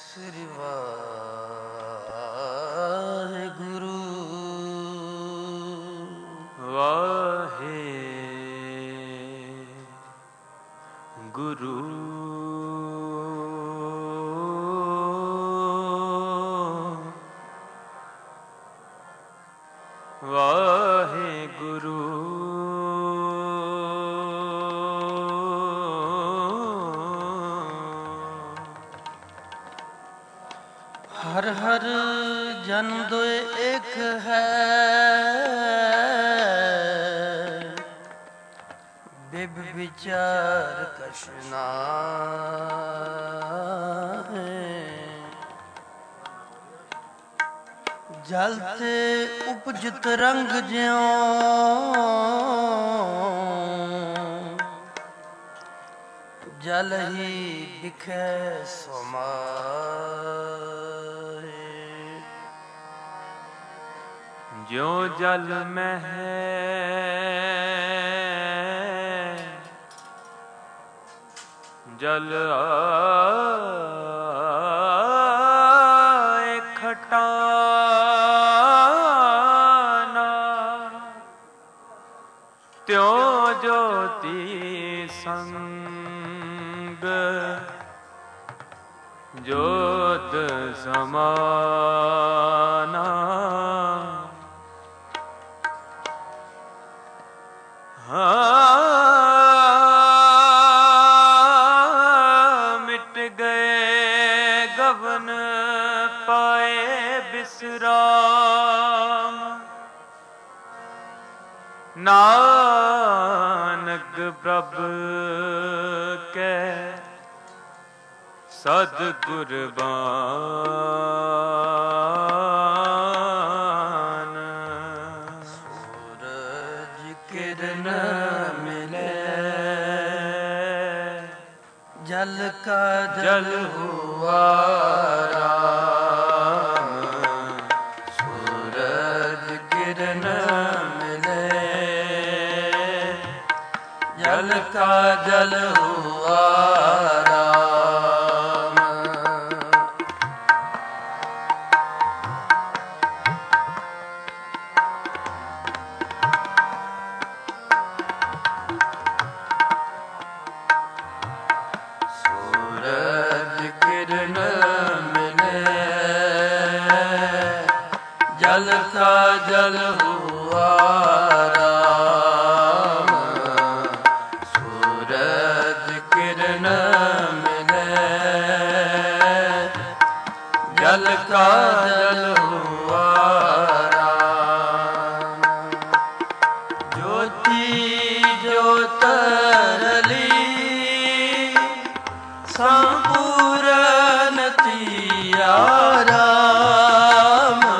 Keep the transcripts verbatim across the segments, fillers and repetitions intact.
ਸ੍ਰੀ ਵਾਹਿਗੁਰੂ ਵਾਹਿਗੁਰੂ ਵਾਹਿਗੁਰੂ ਹਰ ਹਰ ਜਨ ਦੋਇ ਏਕ ਹੈ, ਬਿਬ ਵਿਚਾਰ ਕਛ ਨਾਹਿ। ਜਲ ਤੇ ਉਪਜਤ ਰੰਗ ਜਿਉ, ਜਲ ਹੀ ਦਿਖੈ ਸਮਾਏ। ਜਿਉ ਜਲ ਮਹਿ ਜਲ ਆਏ ਖਟਾਨਾ, ਤਿਉ ਜੋਤੀ ਸੰਗ ਜੋਤ ਸਮਾਨਾ। ਹਾਂ ਮਿਟ ਗਏ ਗਵਨ ਪਾਏ ਬਿਸਰਾਮ, ਨਾਨਕ ਪ੍ਰਭ ਕੈ ਸਤਿਗੁਰਬਾਨ। ਸੂਰਜ ਕਿਰਨ ਮਿਲੇ, ਜਲ ਕਾ ਜਲ ਹੁਆ ਰਾਮ। ਸੂਰਜ ਕਿਰਨ ਮਿਲੇ, ਜਲ ਕਾ ਜਲ ਹੁਆ ਰਾਮ। ਸੂਰਜ ਕਿਰਨ ਮਿਲੇ, ਜਲ ਕਾ ਜਲ ਹੁਆ ਰਾਮ। ਸੂਰਜ ਕਿਰਨ ਮਿਲੇ, ਜਲ ਕਾ ਜਲ ਹੁਆ ਰਾਮ। ਜੋਤੀ ਜੋਤ ਰਲੀ, ਸੰਪੂਰਨ ਤੀਆ ਰਾਮ।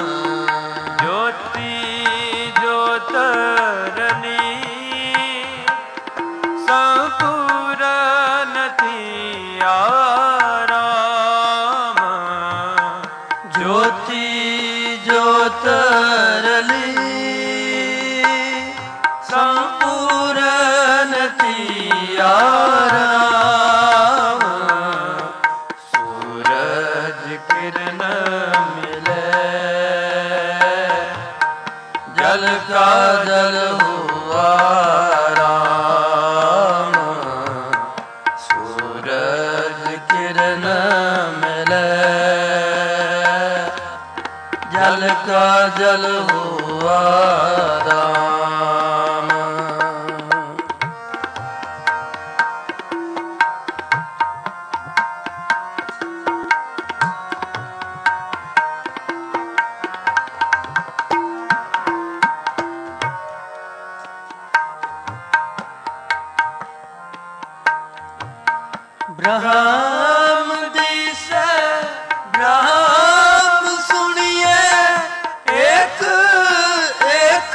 ਜੋਤੀ ਜੋਤ ਰਲੀ, ਸੰਪੂਰਨ ਤੀਆ ਰਾਮ। ਜੋਤੀ ਜੋਤ ਰਲੀ, ਸੰਪੂਰਨ ਤੀਆ ਰਾਮ। ਸੂਰਜ ਕਿਰਨ ਮਿਲੇ, ਜਲ ਕਾ ਜਲ ਹੁਆ ਰਾਮ। ਸੂਰਜ ਕਿਰਨ ਮਿਲੇ, ਜਲ ਕਾ ਜਲ ਹੁਆ ਰਾਮ। ਬ੍ਰਹਮ ਦਿਸੈ ਬ੍ਰਹਮ ਸੁਣੀਏ, ਏਕ ਏਕ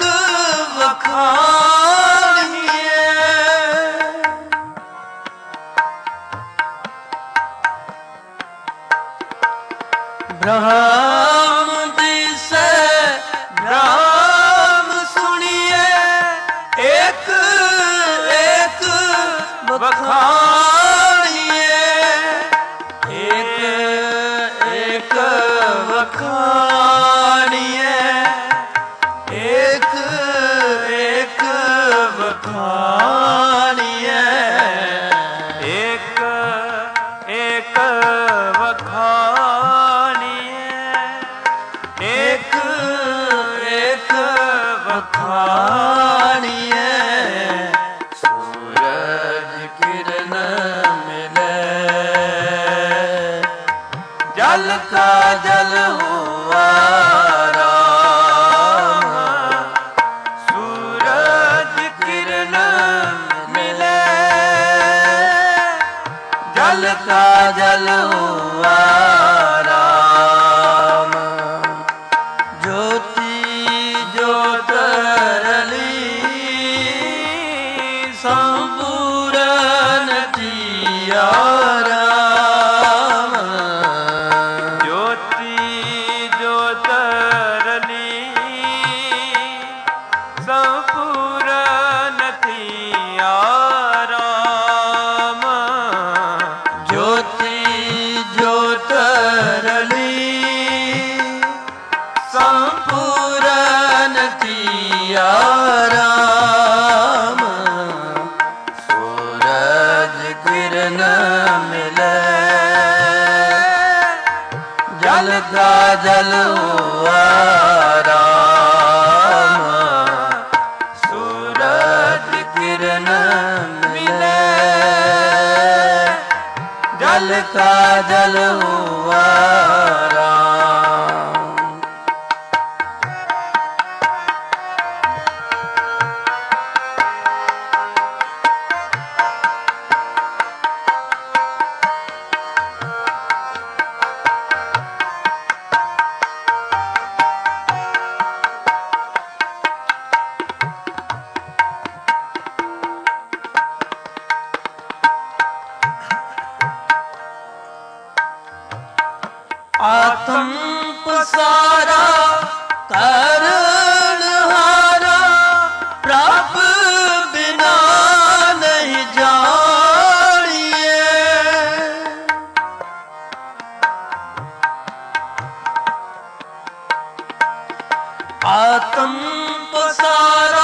ਵਖਾਣੀਏ। ਬ੍ਰਹਮ ਦਿਸੈ ਬ੍ਰਹਮ ਸੁਣੀਏ, ਏਕ ਏਕ ਵਖਾਣੀਏ। ਏਕ बखानिए एक एक बखानिए एक एक बखानिए एक एक बखानिए सूरज किरण मिले जल का जल हुआ राम सूरज किरण मिले जल का जल हुआ राम ज्योति ज्योत रली संपूर्ण जिया राम ज्योति ज्योत रली संपूर्ण थिया राम ज्योति ज्योत रली संपूर्ण जिया राम सूरज किरण मिले जल का जल हुआ राम सूरज किरण मिले जल का जल हुआ राम आत्म पसारा करणहारा प्रभु बिना नहीं जानिए आत्म पसारा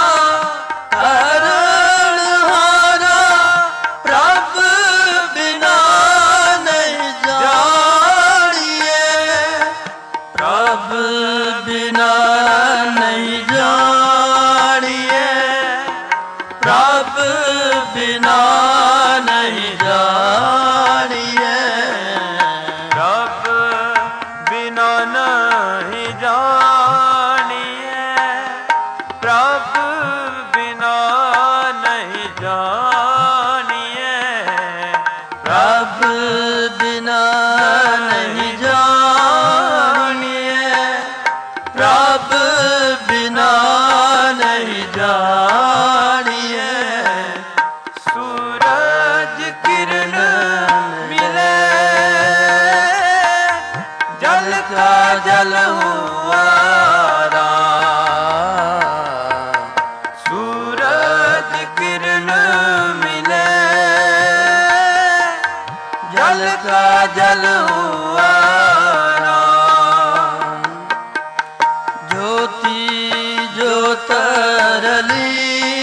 करणहारा प्रभु बिना नहीं जानिए प्रभु बिना नहीं जानिए प्रभु बिना नहीं जानिए रब बिना नहीं जानिए प्रभु बिना नहीं जानिए प्रभु बिना नहीं जानिए प्रभु बिना नहीं जानिए सूरज किरण मिले जल का जल हुआ राम सूरज किरण मिले जल का जल हुआ राम ज्योति ज्योत रली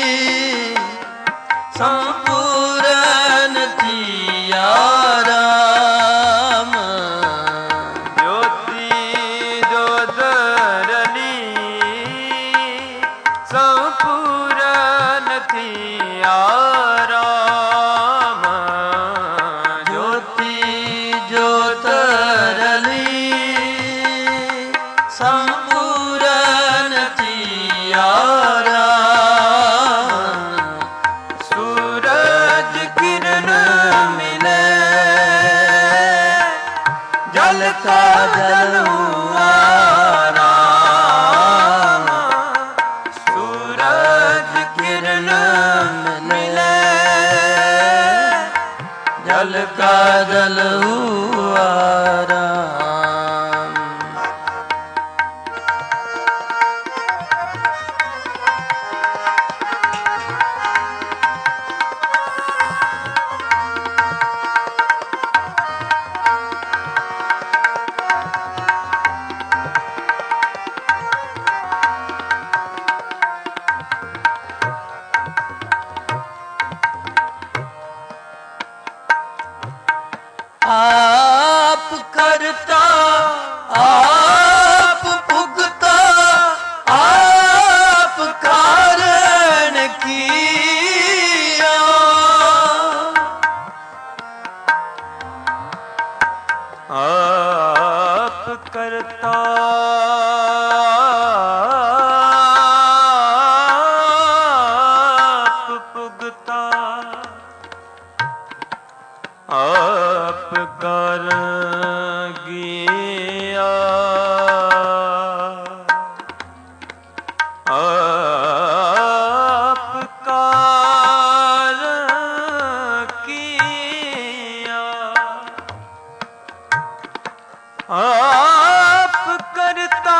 संपूर्ण जिया राम ज्योति ज्योत रली संपूर्ण थिया राम ज्योति ज्योत रली संपूर्ण जिया राम सूरज किरण मिले जल का जल हुआ राम सूरज किरण मिले जल का जल हुआ राम ਕਰਤਾ ਆਪ ਭੁਗਤਾ ਆਪ ਕਰ ਗਿਆ ਆਪ ਕਰ ਕੀਆ ਆਪ ਕਰਤਾ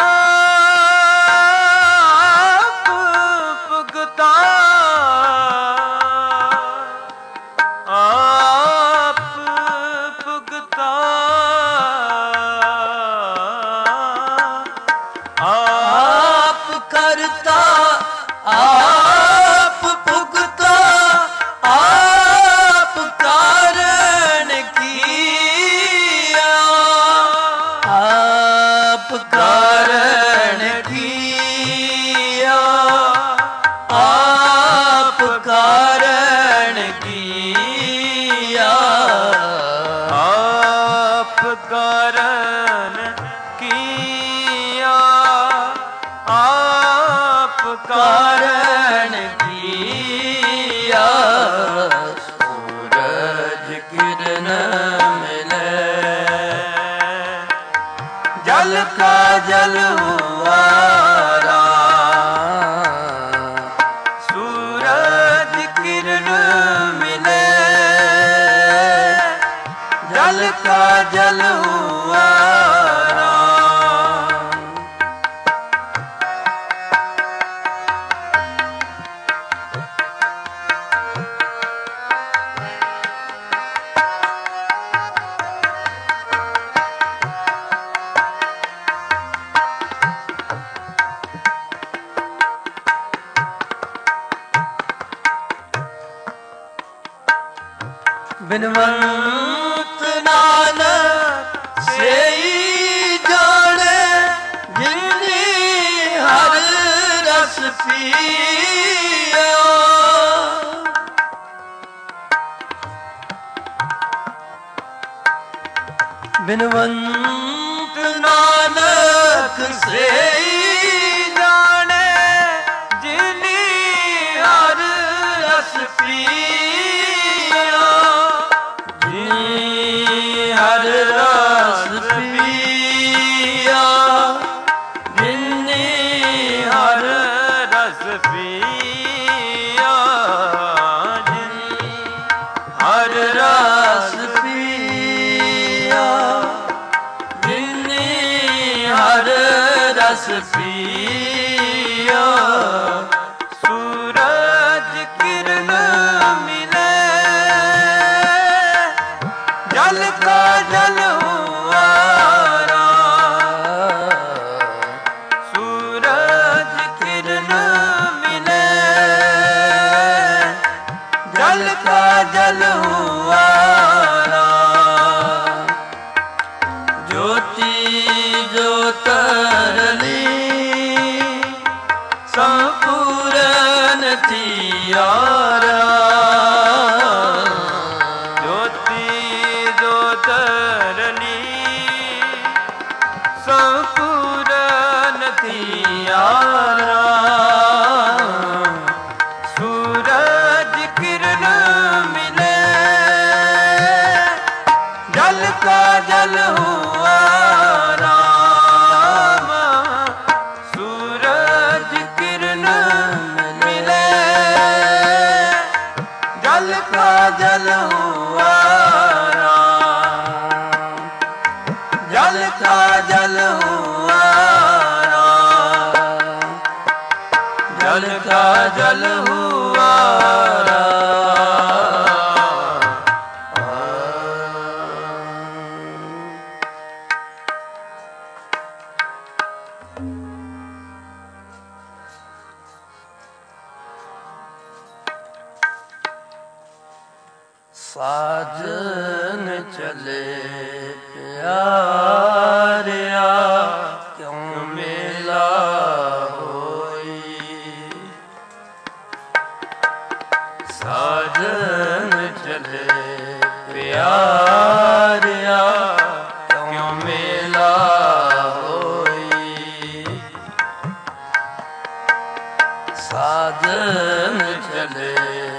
ਆਪ ਭੁਗਤਾ ਆਪ ਭੁਗਤਾ ਆਪ ਕਰਤਾ ਆਪ ਭੁਗਤਾ ਆਪ ਕਾਰਨ ਕੀਆ ਆਪ ਕਾਰਨ ਕੀਆ ਆਪ ਕਾਰਨ ਕੀਆ ਆਪ ਕਾਰਨ ਕੀਆ ਆਪ ਕਾਰਨ ਕੀਆ ਸੂਰਜ ਕਿਰਨ ਮਿਲੇ ਜਲ ਕਾ ਜਲ ਹੁਆ ਰਾਮ ਸੂਰਜ ਕਿਰਨ ਮਿਲੇ ਜਲ ਕਾ ਜਲ ਹੁਆ ਰਾਮ ਬਿਨਵੰਤ ਨਾਨਕ ਸੇਈ ਜਾਣੇ ਜਿਨੀ ਹਰ ਰਸ ਪੀਆ ਬਿਨਵੰਤ ਨਾਨਕ ਸੇਈ ਜਾਣੇ ਜਿਨੀ ਹਰ ਰਸ ਪੀਆ ਹਰ ਰਸ ਪੀਆ ਜਿਨੇ ਹਰ ਰਸ ਪੀਆ ਜਿਨੀ ਹਰ ਰਸ ਪੀਆ ਜਿਨੇ ਹਰ ਰਸ ਪੀਆ ਸੂਰਜ ਕਿਰਨ ਮਿਲੇ ਜਲ ਕਾ ਜਲ ਹੁਆ ਰਾਮ ਸੂਰਜ ਕਿਰਨ ਮਿਲੇ ਜਲ ਕਾ ਜਲ ਹੁਆ ਰਾਮ ਜੋਤੀ ਜੋਤਰਲੀ ਸੰਪੂਰਨ ਥਿਆਰਾ ਜੋਤੀ ਜੋਤਰਨੀ ਸੰਪੂਰਨ ਥਿਆਰਾ ਸੂਰਜ ਕਿਰਨ ਮਿਲੇ ਜਲ ਕਾ ਜਲ ਹੁਆ ਰਾਮ ਸੂਰਜ ਕਿਰਨ ਮਿਲੇ ਜਲ ਕਾ ਜਲ ਹੁਆ ਰਾਮ ਜਲ ਕਾ ਜਲ ਹੁਆ ਰਾਮ ਜਲ ਕਾ ਜਲ ਹੁਆ ਸਾਜਨ ਚਲੇ ਪਿਆਰਿਆ ਕਿਉਂ ਮੇਲਾ ਹੋਈ ਸਾਜਨ ਚਲੇ ਪਿਆਰਿਆ ਕਿਉਂ ਮੇਲਾ ਚਲੇ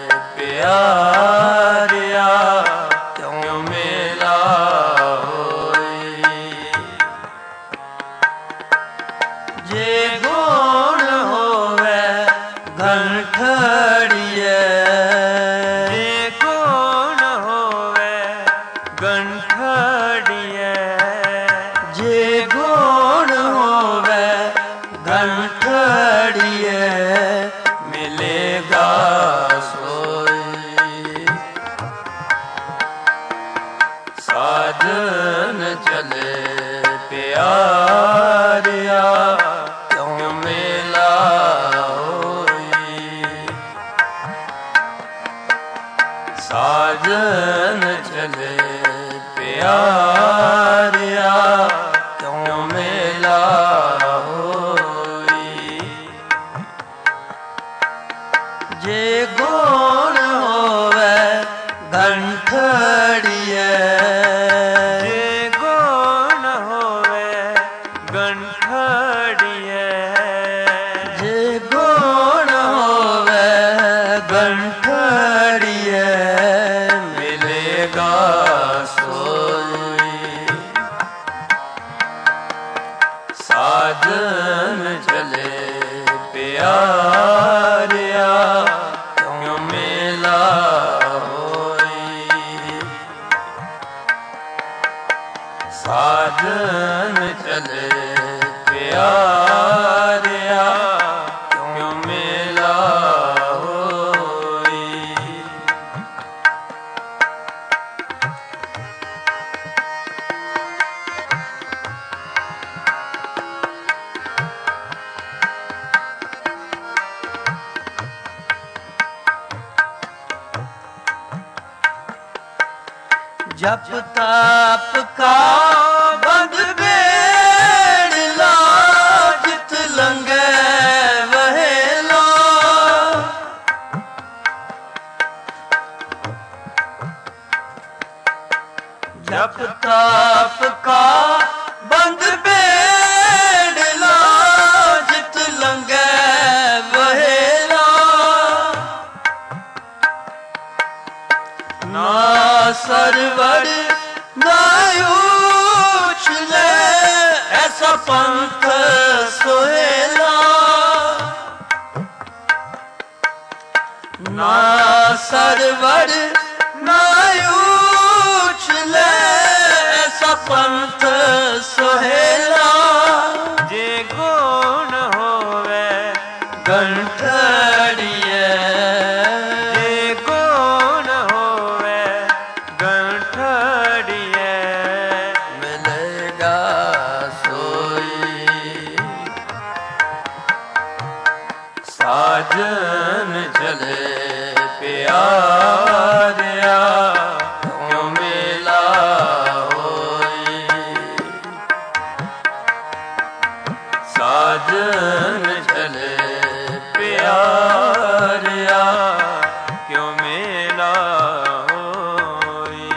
ਪਿਆਰਿਆ ਕਿਉ ਮੇਲਾ ਹੋਈ। ਜੇ ਗੁਣ ਹੋਵੇ ਗੰਠੜੀਏ, ਜੇ ਗੁਣ ਹੋਵੇ ਗੰਠੜੀਏ, ਜੇ ਗੁਣ ਹੋਵੇ ਗੰਠੜੀਏ ਮਿਲੇਗਾ ਸੋਈ। ਸਾਜਨ ਚਲੇ ਪਿਆਰਿਆ ਕਿਉ ਮੇਲਾ ਹੋਈ। ਸਾਜਨ ਚਲੇ ਪਿਆਰਿਆ ਕਿਉ ਮੇਲਾ ਹੋਈ। ਜੇ ਗੁਣ ਹੋਵੇ ਗੰਠੜੀਏ, ਜੇ ਗੁਣ ਹੋਵੇ ਗੰਠੜੀਏ, ਜੇ ਗੁਣ ਹੋਵੇ ਗੰਠੜੀਏ ਮਿਲੇਗਾ ਸੋਈ। ਸਾਜਨ ਚਲੇ ਪਿਆਰਿਆ ਕਿਉ ਮੇਲਾ ਹੋਈ। ਸਾਜਨ ਚਲੇ ਪਿਆਰਿਆ ਕਿਉ ਮੇਲਾ ਹੋਈ। ਜਪ ਤਾਪ ਕਾ ਬੰਦ ਬੇੜਲਾ, ਜਿਤ ਲੰਘੇ ਵਹੇਲਾ। ਜਪ ਤਾਪ ਕਾ ਬੰਦ ਬੇੜਲਾ, ਜਿਤ ਲੰਘੇ ਵਹੇਲਾ। ਨਾ ਸਰਵਰ ਨਾ ਉਛਲੇ ਐਸਾ ਪੰਥ ਸੋਹੇਲਾ। ਨਾ ਸਰਵਰ ਨਾ ਉਛਲੇ ਐਸਾ ਪੰਥ ਸੋਹੇਲਾ। ਜੇ ਗੁਣ ਹੋਵੇ ਗੰਠੜੀਏ, ਜੇ ਗੁਣ ਹੋਵੇ ਗੰਠੜੀਏ ਮਿਲੇਗਾ ਸੋਈ। ਸਾਜਨ ਚਲੇ ਪਿਆਰਿਆ ਕਿਉ ਮੇਲਾ ਹੋਈ। ਸਾਜਨ ਚਲੇ ਪਿਆਰਿਆ ਕਿਉ ਮੇਲਾ ਹੋਈ।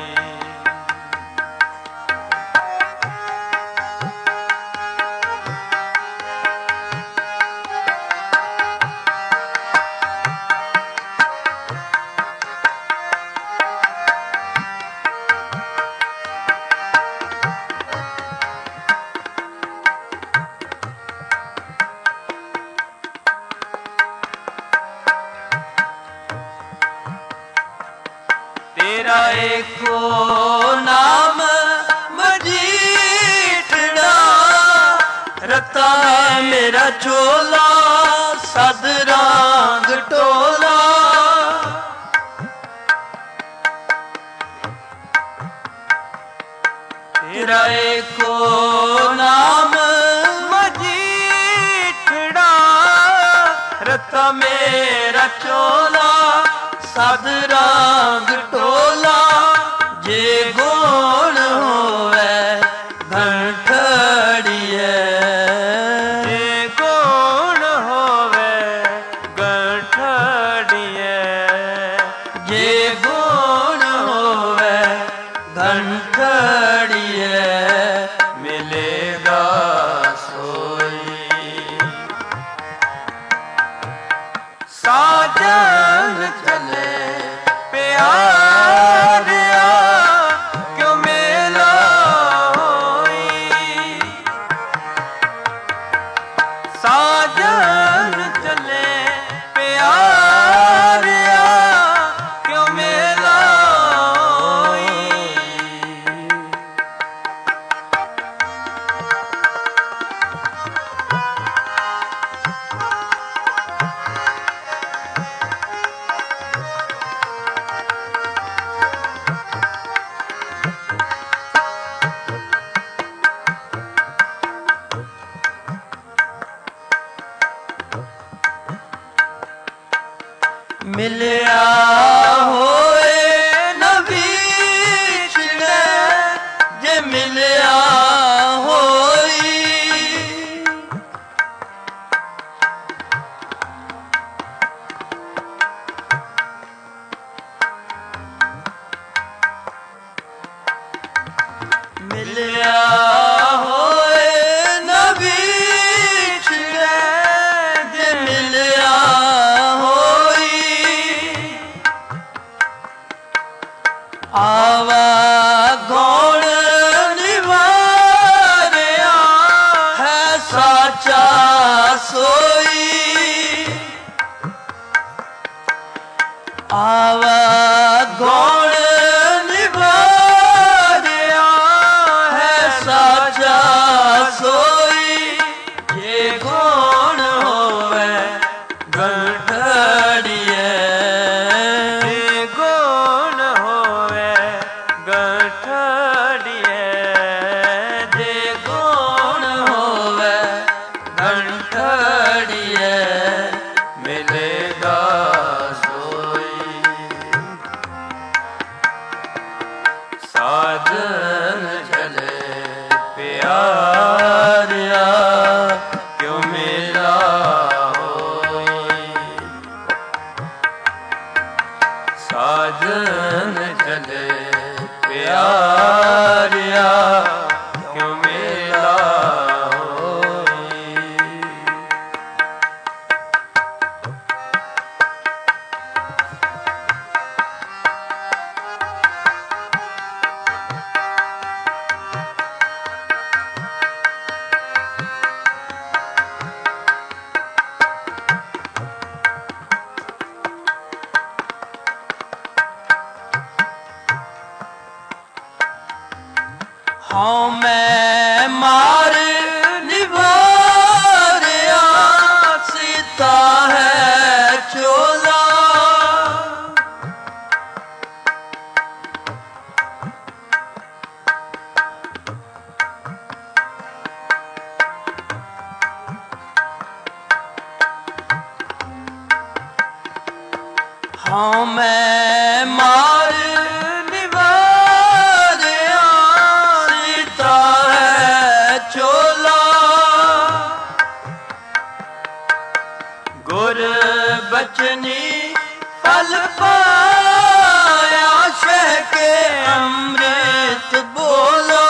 ਤੇਰਾ ਏਕੋ ਨਾਮ ਮਜੀਠੜਾ, ਰਤਾ ਮੇਰਾ ਚੋਲਾ ਸਦ ਰਾਂਗ ਟੋਲਾ। ਤੇਰਾ ਏਕੋ ਨਾਮ ਮਜੀਠੜਾ, ਰਤਾ ਮੇਰਾ ਚੋਲਾ ਸਦ ਰਾਂਗ ਟੋਲਾ। ਜੇ ਗੁਣ ਹੋਵੇ ਗੰਠੜੀਏ, ਜੇ ਗੁਣ ਹੋਵੇ ਗੰਠੜੀਏ, ਜੇ ਗੁਣ ਹੋਵੇ ਗੰਠੜੀਏ ਮਿਲੇਗਾ ਸੋਈ। ਸਾਜਨ ਸਾਜਨ ਚਲੇ ਪਿਆਰਿਆ ਕਿਉ ਮੇਲਾ ਮਿਲਿਆ ਹੋਏ ਨਾ ਵਿਛੜੇ ਜੇ ਮਿਲਿਆ ਹੋਈ ਮਿਲਿਆ ਹੋਏ ਨਾ ਵਿਛੜੇ ਜੇ ਮਿਲਿਆ ਆਵਾ ਗੌਣ ਨਿਵਾਰਿਆ ਹੈ ਸਾਚਾ ਸੋਈ ਆਵਾ ਗੌਣ ਨਿਵਾਰਿਆ ਹੈ ਸਾਚਾ ਸੋਈ ਜੇ ਗੌਣ ਹੋਵੇ ਗੰਢੜੀਏ ਜੇ ਗੁਣ ਹੋਵੇ ਗੰਢੜੀਏ ਮਿਲੇਗਾ ਸੋਈ ਸਾਜਨ ਚਲੇ ਪਿਆਰਿਆ ਕਿਉ ਮੇਲਾ ਹੋਈ ਸਾਜਨ ਚਲੇ ਪਿਆਰਿਆ ਕਿਉ ਮੇਲਾ ਹੋਈ ਹਉ ਮੈਂ ਮਾਰ ਨਿਵਾਰਿਆ ਸੀਤਾ ਹੈ ਚੋਲਾ ਹਉ ਮੈਂ ਮਾਰ ਗੁਰ ਬਚਨੀ ਫਲ ਪਾਇਆ ਸ਼ਹਿ ਕੇ ਅੰਮ੍ਰਿਤ ਬੋਲੋ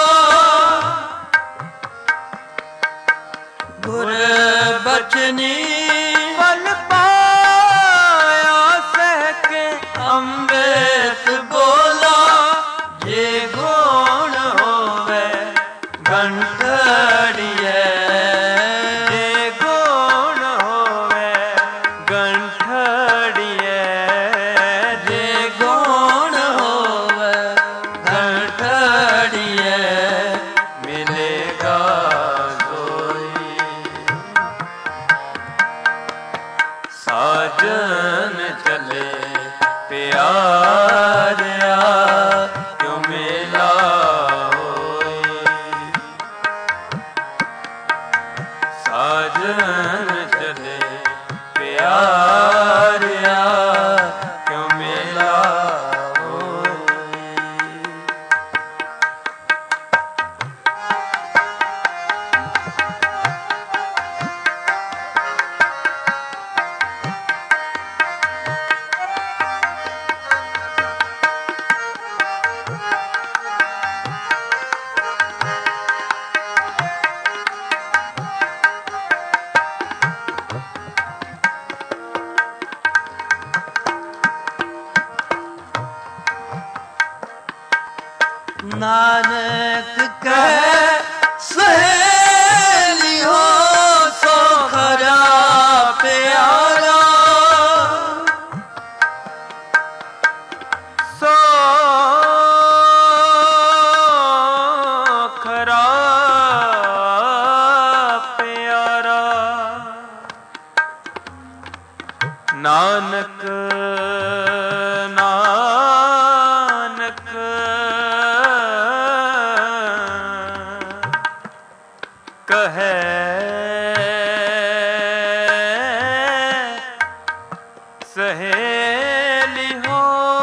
ਗੁਰ ਬਚਨੀ ਫਲ ਪਾਇਆ ਸ਼ਹਿ ਕੇ ਅੰਮ੍ਰਿਤ ਬੋਲੋ ਜੇ ਗੁਣ ਹੋਵੇ ਗੰਢੜੀਏ ਸਾਜਨ ਚਲੇ ਪਿਆਰਿਆ ਕਿਉ ਮੇਲਾ ਹੋਈ ਸਾਜਨ ਚਲੇ ਪਿਆਰਿਆ ਕਿਉ ਮੇਲਾ ਨਾਨਕ ਨਾਨਕ ਕਹੈ ਸਹੇਲੀ ਹੋ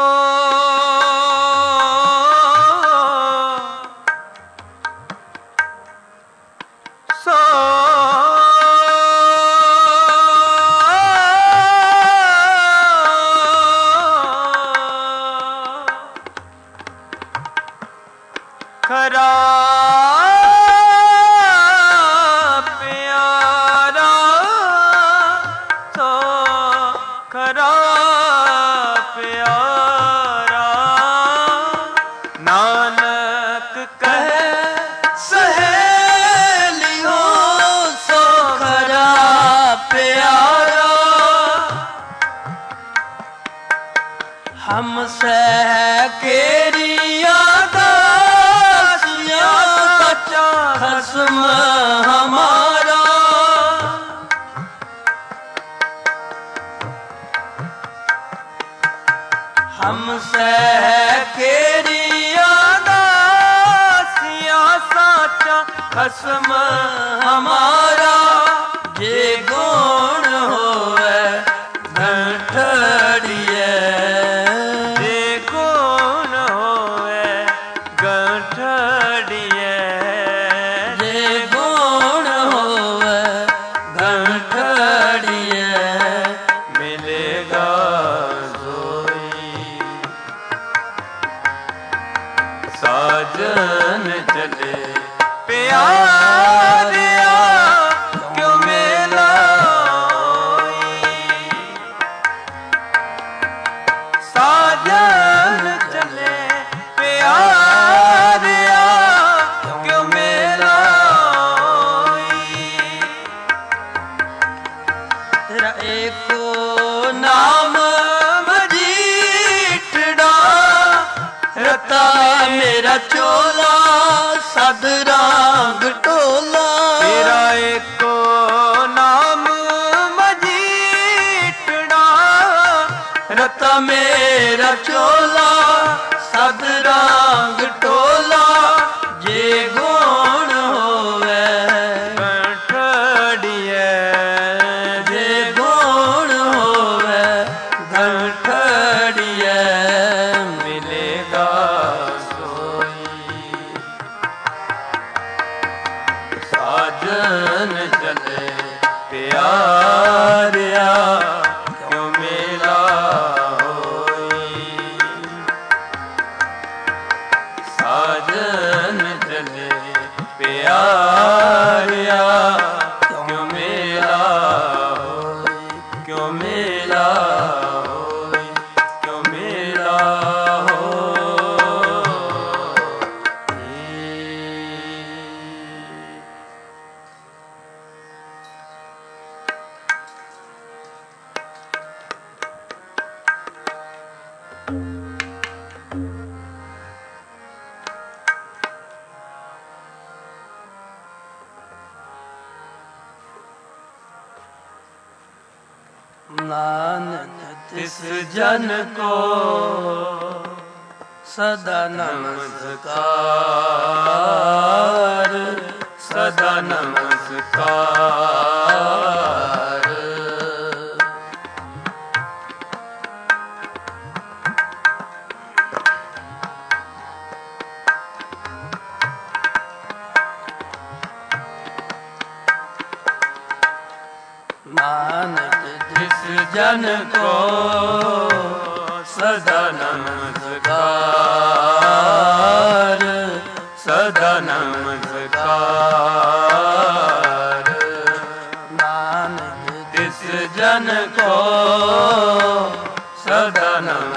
ਸੋ ਖਰਾ ਪਿਆਰਾ ਸੋ ਖਰਾ ਪਿਆਰਾ ਨਾਨਕ ਕਹੈ ਸਹੇਲੀ ਹੋ ਸੋ ਖਰਾ ਪਿਆਰਾ ਹਮ ਸਹਿ ਕੇਰੀਆਂ ਦਾਸੀਆਂ ਸੱਚਾ ਖਸਮ ਹਮਾਰਾ ਹਮ ਸਹਿ ਕੇਰੀਆਂ ਦਾਸੀਆਂ ਸੱਚਾ ਖਸਮ ਹਮਾਰਾ ਜੇ ਗੁਣ ਹੋਵੇ ਗੰਠੜੀਏ ਜੇ ਗੁਣ ਹੋਵੇ ਗੰਠੜੀਏ ਜੇ ਗੁਣ ਹੋਵੇ ਗੰਠੜੀਏ ਮਿਲੇਗਾ ਸੋਈ ਸਾਜਨ ਚਲੇ ਪਿਆਰਿਆ ਕਿਉ ਮੇਲਾ ਹੋਈ ਸਾਜਨ ਚਲੇ ਪਿਆਰਿਆ ਕਿਉ ਮੇਲਾ ਹੋਈ ਤੇਰਾ ਏਕੋ ਨਾਮ ਮਜੀਠੜਾ ਰਤਾ ਮੇਰਾ ਚੋਲਾ ਸਦ ਰੰਗ ਟੋਲਾ ਤੇਰਾ ਏਕੋ ਨਾਮ ਮਜੀਠੜਾ ਰਤਾ ਮੇਰਾ ਚੋਲਾ ਸਦ ਰੰਗ ਟੋਲਾ ਜੇ ਗੁਣ ਹੋਵੇ ਗੰਠੜੀਏ ਜੇ ਗੁਣ ਹੋਵੇ ਗੰਠੜੀਏ ਮਿਲੇਗਾ ਸੋਈ ਸਾਜਨ ਚਲੇ ਪਿਆਰਿਆ ਕਿਉ ਮੇਲਾ ਹੋਈ ਸਾਜਨ ਚਲੇ ਪਿਆਰਿਆ ਕਿਉ ਮੇਲਾ ਹੋਈ ਕਿਉ ਮੇਲਾ ਹੋਈ ਕਿਉ ਮੇਲਾ ਹੋਈ ਨਾਨਕ तिस जन को सदा नमस्कार सदा नमस्कार नानक जिस जन को सदा नमस्कार सदा नमस्कार नानक जिस जन को सदा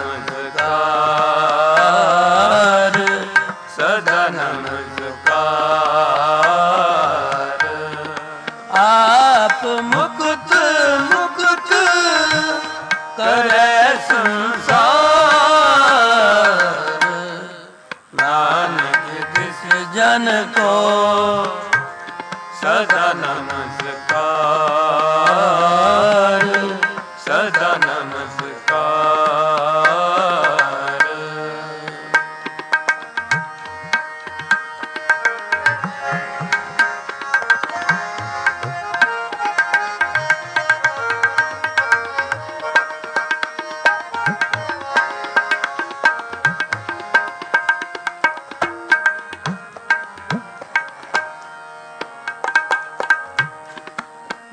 नमस्कार सदा नमस्कार आप मुक्त मुक्त करे संसार नानक जिस जन को सदा नमस्कार सदा नमस्कार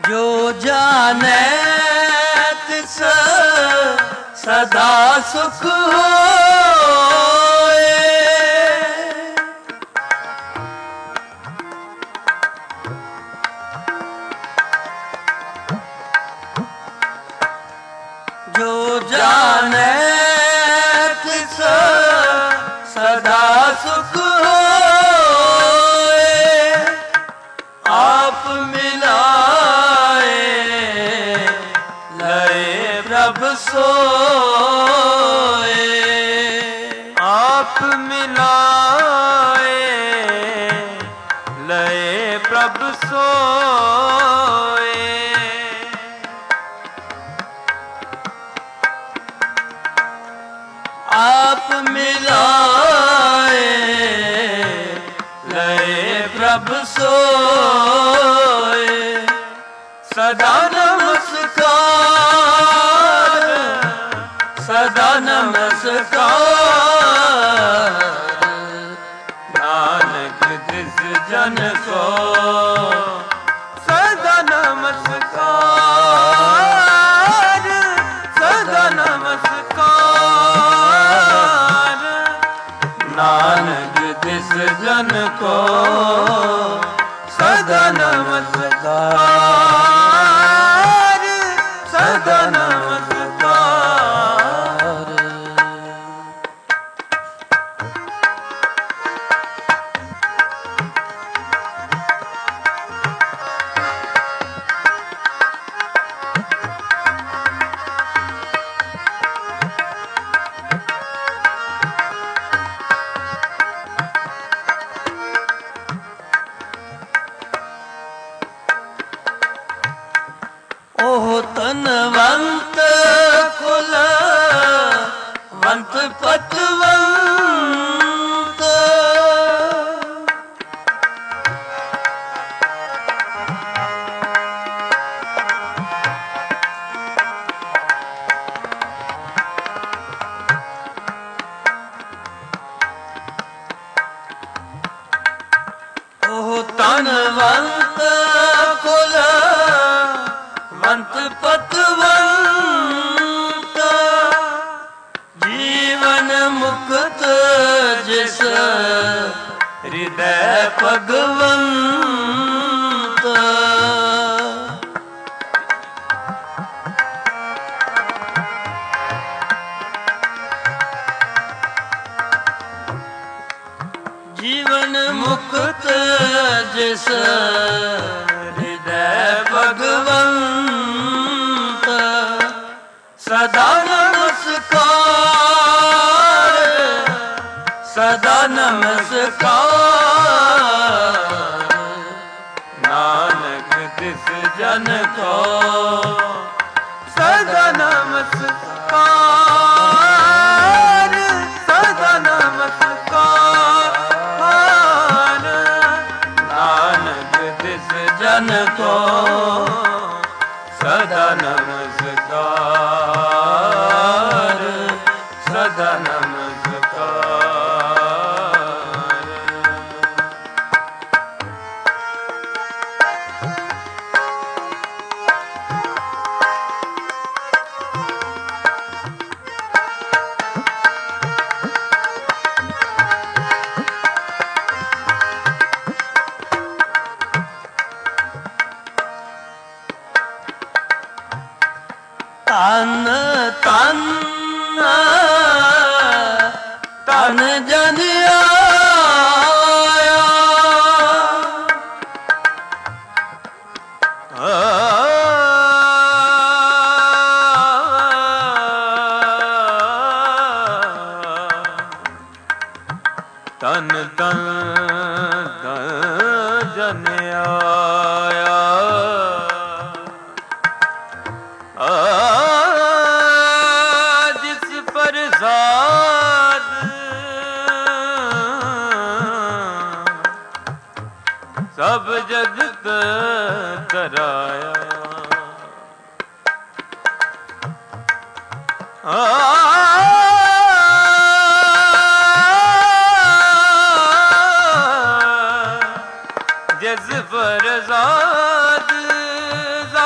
जो जाने तिस सदा सुख होए। जो जाने तिस सदा सुख होए। आप मिलाए लय प्रभ सोए। आप मिलाए लय प्रभ सोए। आप मिलाए लय प्रभ सोए। सदा नमस्कार सदा नमस्कार। नानक जिस जन को सदा नमस्कार सदा नमस्कार। नानक जिस जन को सदा नमस्कार सदा नमस्कार। ओह तनवंत कुल वंत पतवंत। ओह तनवंत कुल वंत पतवंत। जीवन मुक्त जिस हृदय भगवंत। जीवन मुक्त जिस हृदय भगवंत। सदा नमस्कार सदा नमस्कार। नानक जिस जन को सदा नमस्कार सदा नमस्कार। नानक जिस जन को सदा नमस्कार सदा नमस्कार। तन तन तन जन आया। तन तन जन आया। जिस प्रसाद सब जगत तराया। जिस प्रसाद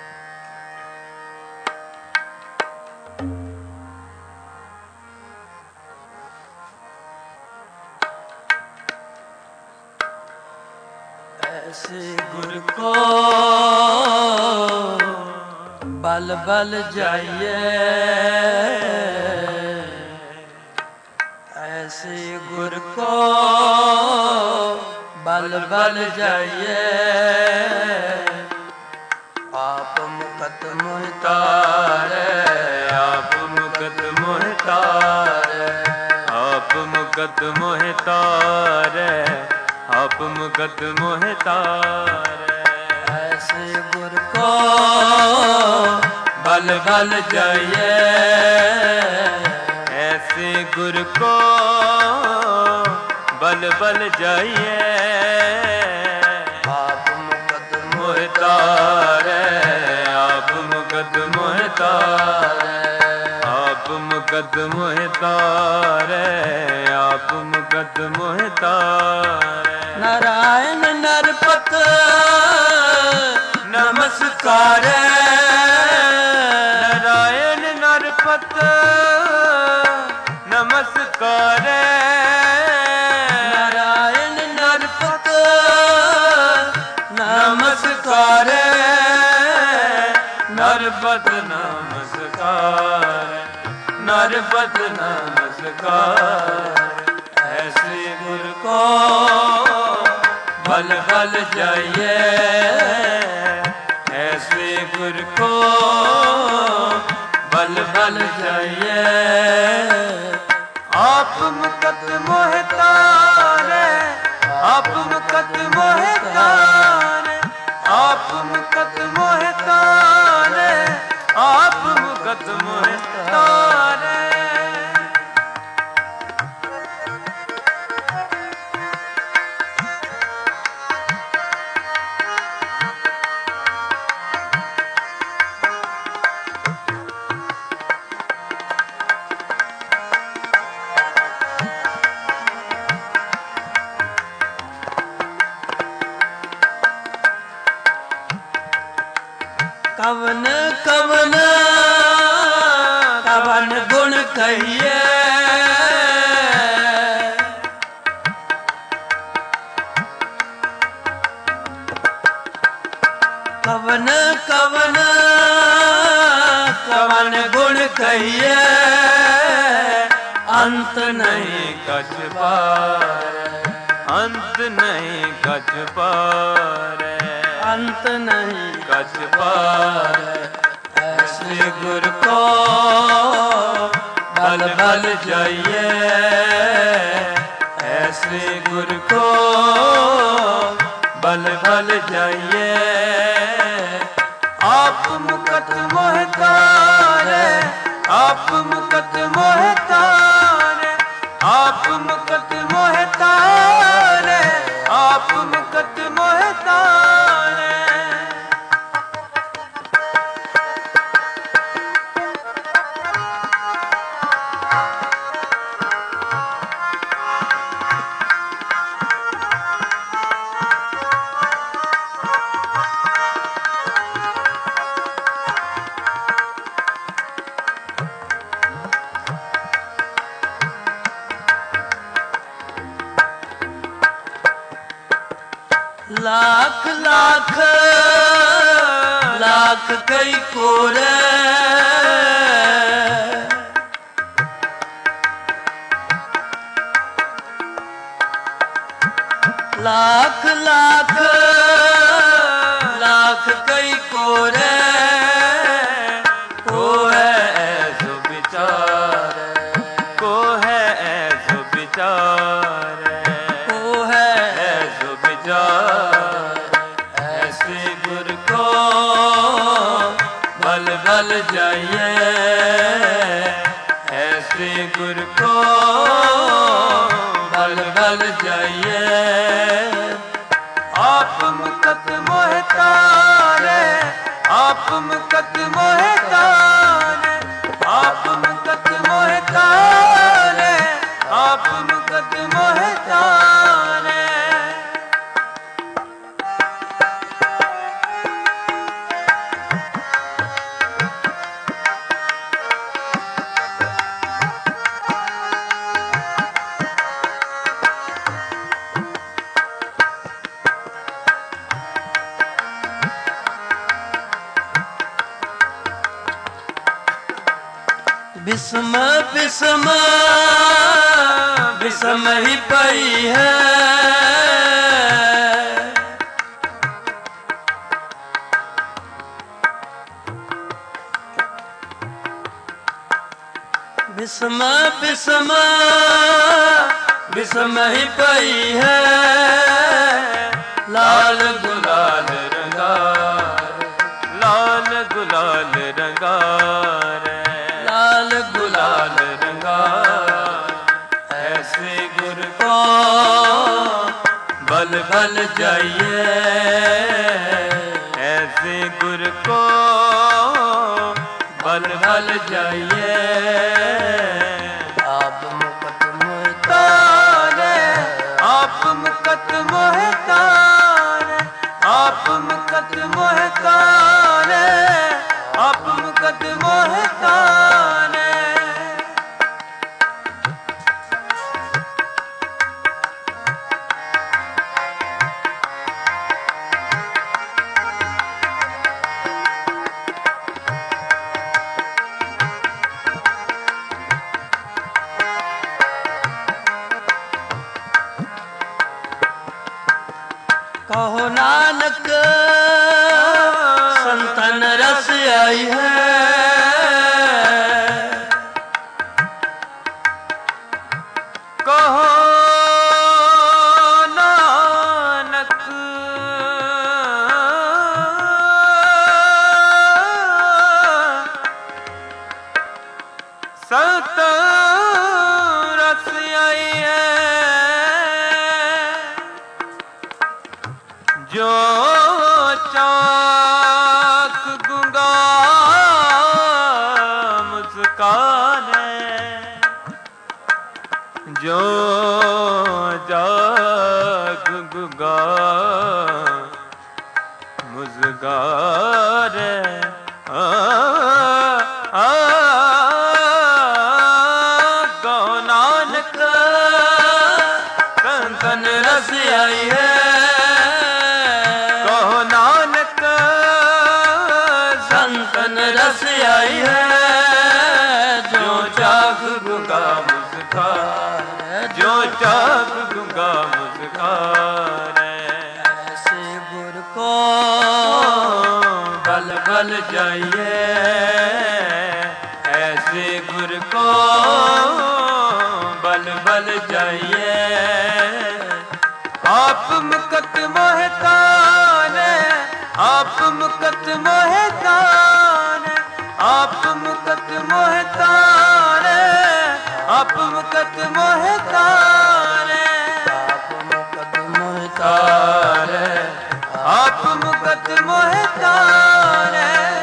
ऐसे गुर को बल बल जाइए, ऐसे गुर को बल बल जाइए। आप मुकत मोह तारे, आप मुकत मोह तारे, आप मुकत मोह तारे, आप मुकत मोह तारे। ऐसे गुर को बल बल जाइए, ऐसे गुर को बल बल जाइए। आप मुकत मोह तारे, आप मुकत मोह तारे, आप मुकत मोह तारे, आप मुकत मोह तारे। नारायण नरपत नमस्कार, नारायण नरपत नमस्कार, नारायण नरपत नमस्कार, नरपत नमस्कार, नरपत नमस्कार। ऐसे गुर को बल बल जाइए, ऐसे गुर को बल बल जाइए। आप मुकत मोह तारे, आप मुकत मोह तारे, आप मुकत मोह तारे, आप मुकत मोह तारे। कवन कवन कवन गुण कहिए, कवन कवन कवन गुण कहिए। अंत नहीं कछ पार, अंत नहीं कछ पार, अंत नहीं कछ पार। ऐसे गुर को बल बल जाइए, ऐसे गुर को बल बल जाइए। आप मुकत मोह तारे, आप मुकत मोह तारे, आप मुकत मोह तारे, आप मुकत मोह तारे। लाख लाख लाख कई कोरे, लाख लाख लाख कई कोरे। को है ऐसो विचार, को है ऐसो विचार, को है ऐसो विचार। ऐसे गुर को बल बल जाइए, ऐसे गुर को बल बल जाइए। आप मुकत मोह तारे, आप मुकत मोह तारे, आप मुकत मोह तारे, आप मुकत मोह तारे। बिस्म बिस्म बिस्म ही पई है। बिस्म बिस्म बिस्म ही पई है। लाल गुलाल रंगार, लाल गुलाल रंगार, लाल गुलाल रंगार। ऐसे गुर को बल बल जाइए, ऐसे गुर को बल बल जाइए। आप मुकत मोहतारे, आप मुकत मोहतारे, आप मुकत मोहतारे, आप मुकत मोहतारे। कहो नानक संतन रस आई है। कहो नानक संत रस आई है। जो चाक गुंगा मुस्काने, जो चाक गुंगा मुस्काने। आ आ कहो नानक संतन रस आई है। रस आई है। जो चाक गुंगा मुस्कान, जो चाक गुंगा मुस्कान। ऐसे गुर को बल बल जाइए, ऐसे गुर को बल बल जाइए। आप मुकत मोहतान, आप मुकत मोहतान, आप मुकत मोहतान, आप मुकत मोहतान, आप मुकत मोहतान, आप मुकत मोहतान।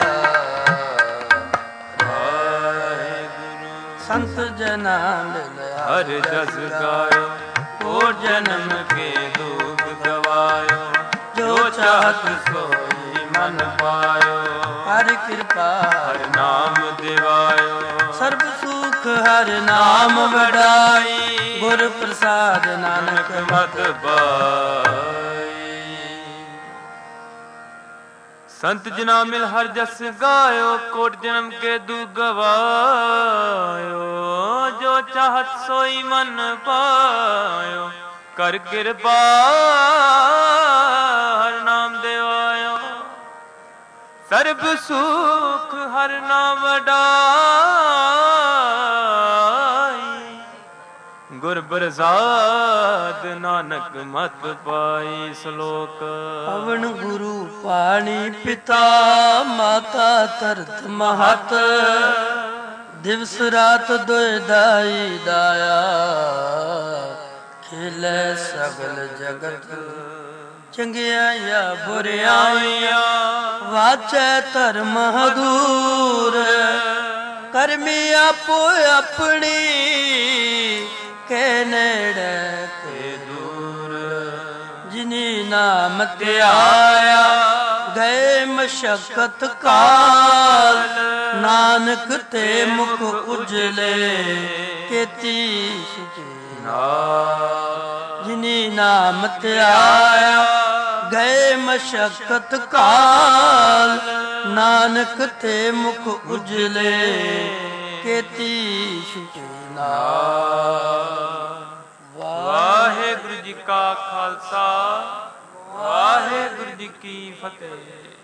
संत जना मिल हर जस गायो, ओ जन्म के दुख गवायो। जो चाहत सोई मन पायो, हर कृपा हर नाम दिवायो। सर्व सुख हर नाम वडाई, गुर प्रसाद नानक मत पाई। संत जना मिल हर जस गायो, कोट जन्म के दुख गवायो। जो चाहत सोई मन पायो, कर कृपा हर नाम दिवायो। सर्ब सुख हर नाम वडाई, गुर प्रसाद नानक मत पाई। श्लोक पवन गुरु पानी पिता, माता तरत महत। दिवस रात दुय दाई दाया, खिले सगल जगत। चंगिया बुरियाइया, वाचै धर्म हदूर। करमी आपो अपनी, के नेड़े के दूर। जिनी नाम त्याया, गए मशक्कत काल। नानक ते मुख उजले, केती जिनी नाम त्याया, गए मशक्कत काल। नानक ते मुख उजले, ਖੇਤੀ ਛੁਟੇ ਨਾ। ਵਾਹਿਗੁਰੂ ਜੀ ਕਾ ਖਾਲਸਾ, ਵਾਹਿਗੁਰੂ ਜੀ ਕੀ ਫਤਿਹ।